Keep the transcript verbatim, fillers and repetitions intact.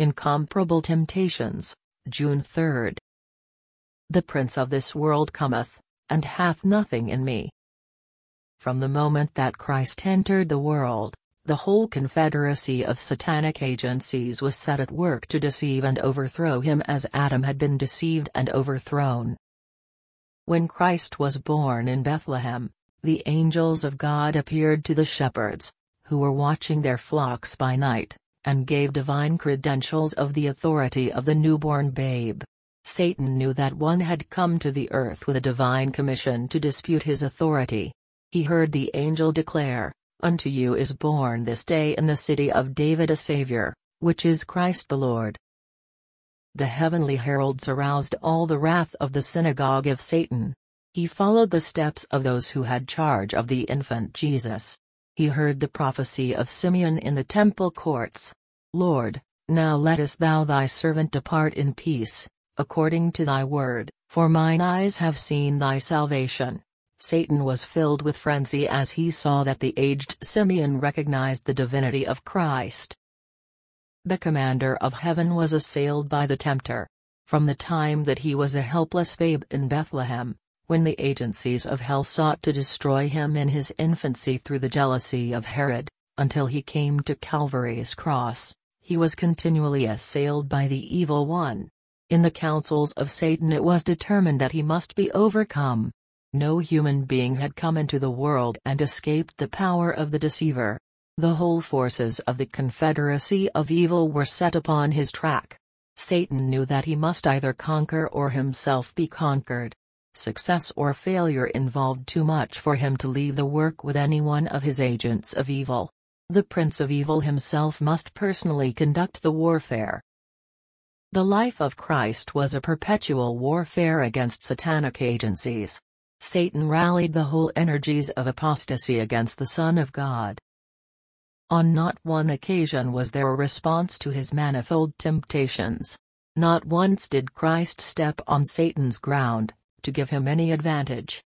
Incomparable Temptations, June third. The prince of this world cometh, and hath nothing in me. From the moment that Christ entered the world, the whole confederacy of satanic agencies was set at work to deceive and overthrow him as Adam had been deceived and overthrown. When Christ was born in Bethlehem, the angels of God appeared to the shepherds, who were watching their flocks by night, and gave divine credentials of the authority of the newborn babe. Satan knew that one had come to the earth with a divine commission to dispute his authority. He heard the angel declare, "Unto you is born this day in the city of David a Savior, which is Christ the Lord." The heavenly heralds aroused all the wrath of the synagogue of Satan. He followed the steps of those who had charge of the infant Jesus. He heard the prophecy of Simeon in the temple courts. "Lord, now lettest thou thy servant depart in peace, according to thy word, for mine eyes have seen thy salvation." Satan was filled with frenzy as he saw that the aged Simeon recognized the divinity of Christ. The commander of heaven was assailed by the tempter. From the time that he was a helpless babe in Bethlehem, when the agencies of hell sought to destroy him in his infancy through the jealousy of Herod, until he came to Calvary's cross, he was continually assailed by the evil one. In the counsels of Satan it was determined that he must be overcome. No human being had come into the world and escaped the power of the deceiver. The whole forces of the confederacy of evil were set upon his track. Satan knew that he must either conquer or himself be conquered. Success or failure involved too much for him to leave the work with any one of his agents of evil. The Prince of Evil himself must personally conduct the warfare. The life of Christ was a perpetual warfare against satanic agencies. Satan rallied the whole energies of apostasy against the Son of God. On not one occasion was there a response to his manifold temptations. Not once did Christ step on Satan's ground, to give him any advantage.